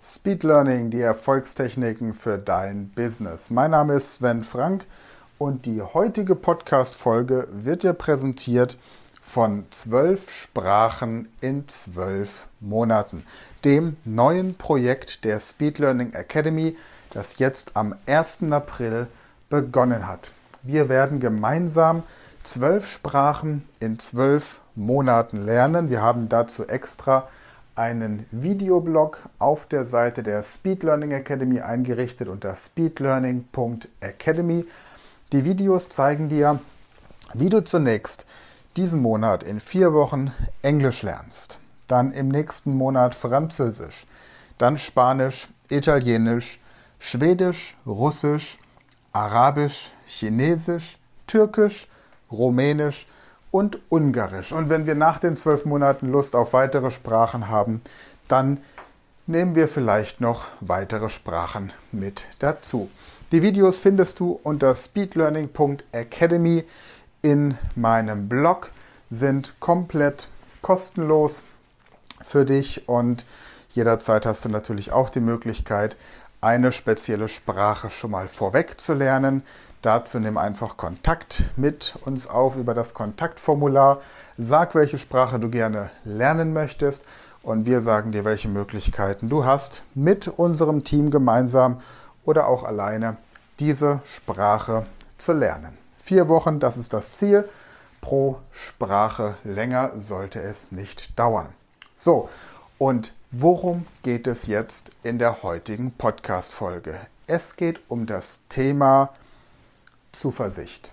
Speed Learning, die Erfolgstechniken für dein Business. Mein Name ist Sven Frank und die heutige Podcast-Folge wird dir präsentiert von 12 Sprachen in 12 Monaten, dem neuen Projekt der Speed Learning Academy, das jetzt am 1. April begonnen hat. Wir werden gemeinsam 12 Sprachen in 12 Monaten lernen. Wir haben dazu extra einen Videoblog auf der Seite der Speed Learning Academy eingerichtet unter speedlearning.academy. Die Videos zeigen dir, wie du zunächst diesen Monat in 4 Wochen Englisch lernst, dann im nächsten Monat Französisch, dann Spanisch, Italienisch, Schwedisch, Russisch, Arabisch, Chinesisch, Türkisch, Rumänisch und Ungarisch. Und wenn wir nach den 12 Monaten Lust auf weitere Sprachen haben, dann nehmen wir vielleicht noch weitere Sprachen mit dazu. Die Videos findest du unter speedlearning.academy in meinem Blog, sind komplett kostenlos für dich und jederzeit hast du natürlich auch die Möglichkeit, eine spezielle Sprache schon mal vorweg zu lernen. Dazu nimm einfach Kontakt mit uns auf über das Kontaktformular. Sag, welche Sprache du gerne lernen möchtest und wir sagen dir, welche Möglichkeiten du hast, mit unserem Team gemeinsam oder auch alleine diese Sprache zu lernen. 4 Wochen, das ist das Ziel. Pro Sprache, länger sollte es nicht dauern. So, und worum geht es jetzt in der heutigen Podcast-Folge? Es geht um das Thema Zuversicht.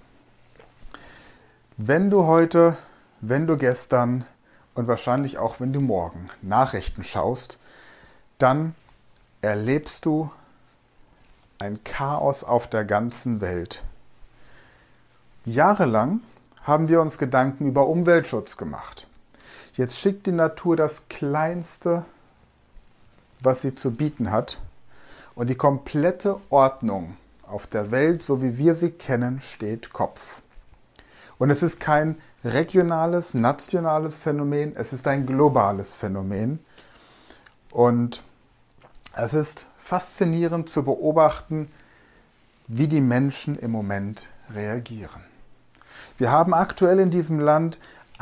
Wenn du heute, wenn du gestern und wahrscheinlich auch wenn du morgen Nachrichten schaust, dann erlebst du ein Chaos auf der ganzen Welt. Jahrelang haben wir uns Gedanken über Umweltschutz gemacht. Jetzt schickt die Natur das Kleinste, was sie zu bieten hat, und die komplette Ordnung auf der Welt, so wie wir sie kennen, steht Kopf. Und es ist kein regionales, nationales Phänomen, es ist ein globales Phänomen. Und es ist faszinierend zu beobachten, wie die Menschen im Moment reagieren. Wir haben aktuell in diesem Land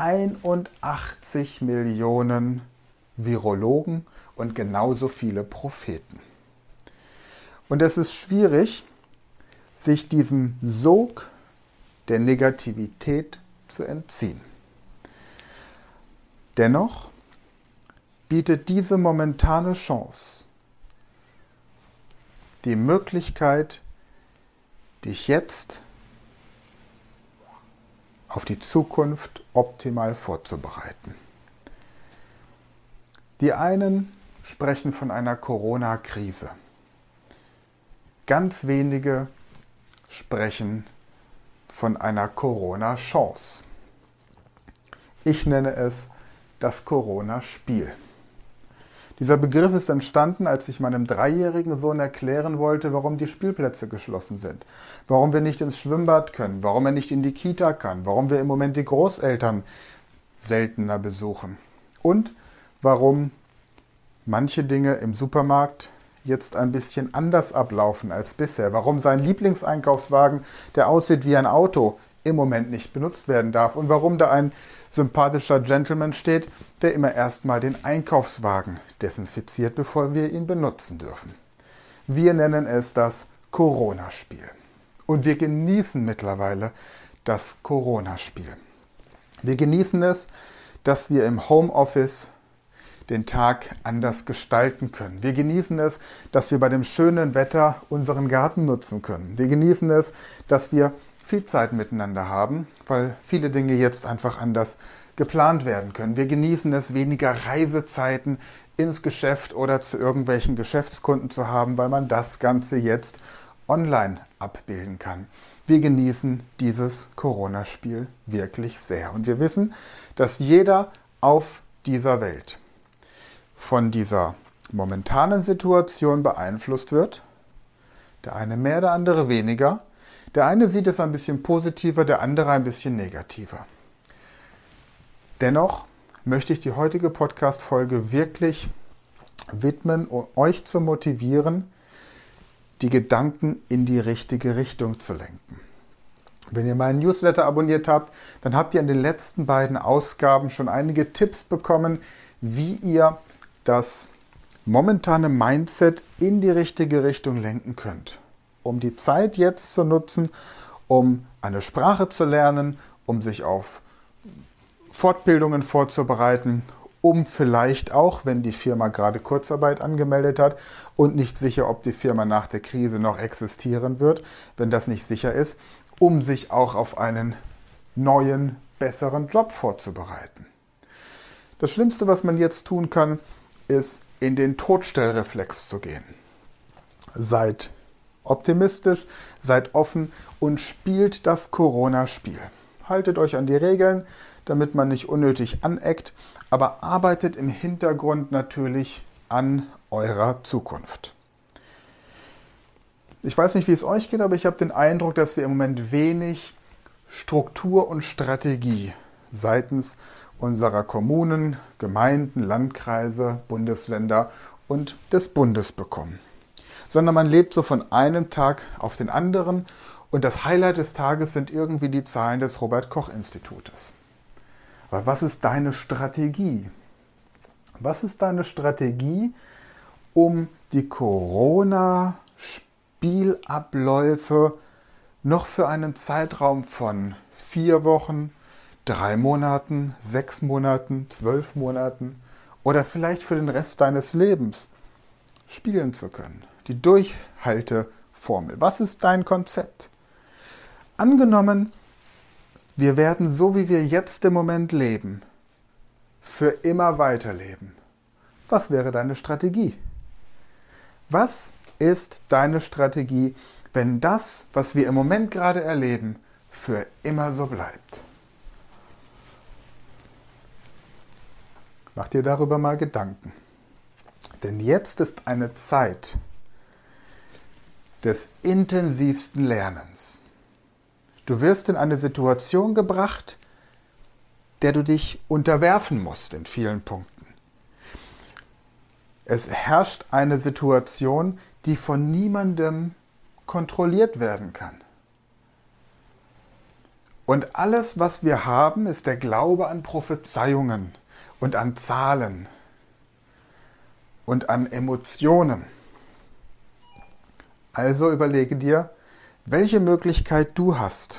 81 Millionen Virologen und genauso viele Propheten. Und es ist schwierig, sich diesem Sog der Negativität zu entziehen. Dennoch bietet diese momentane Chance die Möglichkeit, dich jetzt auf die Zukunft optimal vorzubereiten. Die einen sprechen von einer Corona-Krise. Ganz wenige sprechen von einer Corona-Chance. Ich nenne es das Corona-Spiel. Dieser Begriff ist entstanden, als ich meinem 3-jährigen Sohn erklären wollte, warum die Spielplätze geschlossen sind, warum wir nicht ins Schwimmbad können, warum er nicht in die Kita kann, warum wir im Moment die Großeltern seltener besuchen und warum manche Dinge im Supermarkt jetzt ein bisschen anders ablaufen als bisher. Warum sein Lieblingseinkaufswagen, der aussieht wie ein Auto, im Moment nicht benutzt werden darf. Und warum da ein sympathischer Gentleman steht, der immer erstmal den Einkaufswagen desinfiziert, bevor wir ihn benutzen dürfen. Wir nennen es das Corona-Spiel. Und wir genießen mittlerweile das Corona-Spiel. Wir genießen es, dass wir im Homeoffice den Tag anders gestalten können. Wir genießen es, dass wir bei dem schönen Wetter unseren Garten nutzen können. Wir genießen es, dass wir viel Zeit miteinander haben, weil viele Dinge jetzt einfach anders geplant werden können. Wir genießen es, weniger Reisezeiten ins Geschäft oder zu irgendwelchen Geschäftskunden zu haben, weil man das Ganze jetzt online abbilden kann. Wir genießen dieses Corona-Spiel wirklich sehr. Und wir wissen, dass jeder auf dieser Welt von dieser momentanen Situation beeinflusst wird. Der eine mehr, der andere weniger. Der eine sieht es ein bisschen positiver, der andere ein bisschen negativer. Dennoch möchte ich die heutige Podcast-Folge wirklich widmen, um euch zu motivieren, die Gedanken in die richtige Richtung zu lenken. Wenn ihr meinen Newsletter abonniert habt, dann habt ihr in den letzten beiden Ausgaben schon einige Tipps bekommen, wie ihr das momentane Mindset in die richtige Richtung lenken könnt. Um die Zeit jetzt zu nutzen, um eine Sprache zu lernen, um sich auf Fortbildungen vorzubereiten, um vielleicht auch, wenn die Firma gerade Kurzarbeit angemeldet hat und nicht sicher, ob die Firma nach der Krise noch existieren wird, wenn das nicht sicher ist, um sich auch auf einen neuen, besseren Job vorzubereiten. Das Schlimmste, was man jetzt tun kann, ist, in den Todstellreflex zu gehen. Seid optimistisch, seid offen und spielt das Corona-Spiel. Haltet euch an die Regeln, damit man nicht unnötig aneckt, aber arbeitet im Hintergrund natürlich an eurer Zukunft. Ich weiß nicht, wie es euch geht, aber ich habe den Eindruck, dass wir im Moment wenig Struktur und Strategie seitens unserer Kommunen, Gemeinden, Landkreise, Bundesländer und des Bundes bekommen. Sondern man lebt so von einem Tag auf den anderen und das Highlight des Tages sind irgendwie die Zahlen des Robert-Koch-Institutes. Aber was ist deine Strategie? Was ist deine Strategie, um die Corona-Spielabläufe noch für einen Zeitraum von 4 Wochen, 3 Monaten, 6 Monaten, 12 Monaten oder vielleicht für den Rest deines Lebens spielen zu können? Die Durchhalteformel. Was ist dein Konzept? Angenommen, wir werden so, wie wir jetzt im Moment leben, für immer weiterleben. Was wäre deine Strategie? Was ist deine Strategie, wenn das, was wir im Moment gerade erleben, für immer so bleibt? Mach dir darüber mal Gedanken. Denn jetzt ist eine Zeit des intensivsten Lernens. Du wirst in eine Situation gebracht, der du dich unterwerfen musst in vielen Punkten. Es herrscht eine Situation, die von niemandem kontrolliert werden kann. Und alles, was wir haben, ist der Glaube an Prophezeiungen und an Zahlen und an Emotionen. Also überlege dir, welche Möglichkeit du hast,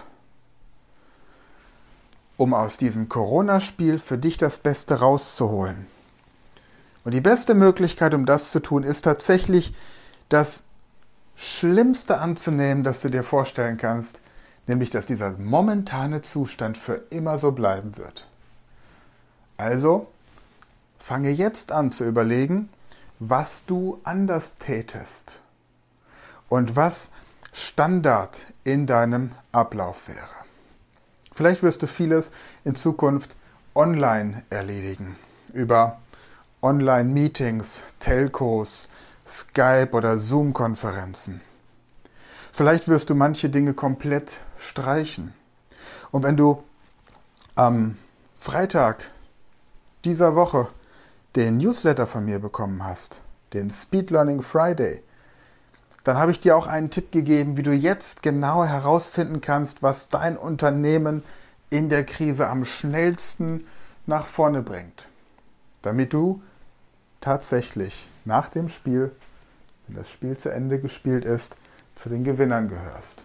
um aus diesem Corona-Spiel für dich das Beste rauszuholen. Und die beste Möglichkeit, um das zu tun, ist tatsächlich das Schlimmste anzunehmen, das du dir vorstellen kannst, nämlich, dass dieser momentane Zustand für immer so bleiben wird. Also, fange jetzt an zu überlegen, was du anders tätest und was Standard in deinem Ablauf wäre. Vielleicht wirst du vieles in Zukunft online erledigen, über Online-Meetings, Telcos, Skype oder Zoom-Konferenzen. Vielleicht wirst du manche Dinge komplett streichen. Und wenn du am Freitag dieser Woche den Newsletter von mir bekommen hast, den Speed Learning Friday, dann habe ich dir auch einen Tipp gegeben, wie du jetzt genau herausfinden kannst, was dein Unternehmen in der Krise am schnellsten nach vorne bringt, damit du tatsächlich nach dem Spiel, wenn das Spiel zu Ende gespielt ist, zu den Gewinnern gehörst.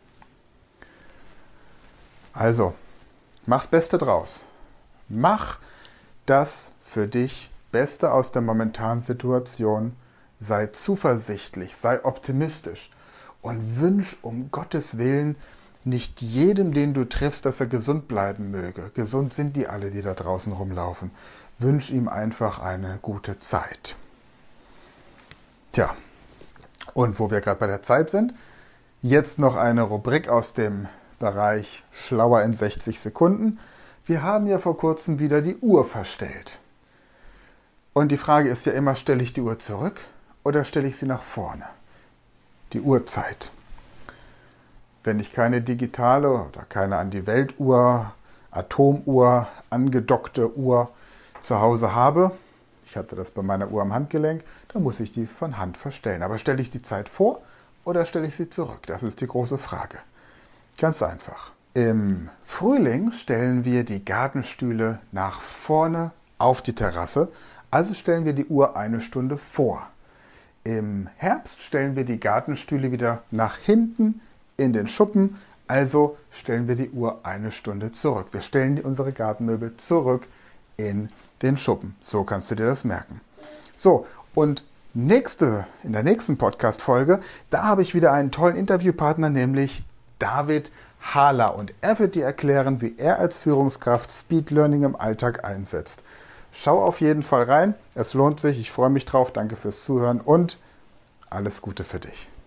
Also, mach's Beste draus. Mach das für dich Beste aus der momentanen Situation. Sei zuversichtlich, sei optimistisch und wünsch um Gottes Willen nicht jedem, den du triffst, dass er gesund bleiben möge. Gesund sind die alle, die da draußen rumlaufen. Wünsch ihm einfach eine gute Zeit. Tja, und wo wir gerade bei der Zeit sind, jetzt noch eine Rubrik aus dem Bereich Schlauer in 60 Sekunden. Wir haben ja vor kurzem wieder die Uhr verstellt. Und die Frage ist ja immer, stelle ich die Uhr zurück oder stelle ich sie nach vorne? Die Uhrzeit. Wenn ich keine digitale oder keine an die Weltuhr, Atomuhr, angedockte Uhr zu Hause habe, Ich hatte das bei meiner Uhr am Handgelenk, da muss ich die von Hand verstellen. Aber stelle ich die Zeit vor oder stelle ich sie zurück? Das ist die große Frage. Ganz einfach. Im Frühling stellen wir die Gartenstühle nach vorne auf die Terrasse, also stellen wir die Uhr eine Stunde vor. Im Herbst stellen wir die Gartenstühle wieder nach hinten in den Schuppen, also stellen wir die Uhr eine Stunde zurück. Wir stellen unsere Gartenmöbel zurück in den Schuppen. So kannst du dir das merken. So, und in der nächsten Podcast-Folge, da habe ich wieder einen tollen Interviewpartner, nämlich David Hala. Und er wird dir erklären, wie er als Führungskraft Speed Learning im Alltag einsetzt. Schau auf jeden Fall rein. Es lohnt sich. Ich freue mich drauf. Danke fürs Zuhören und alles Gute für dich.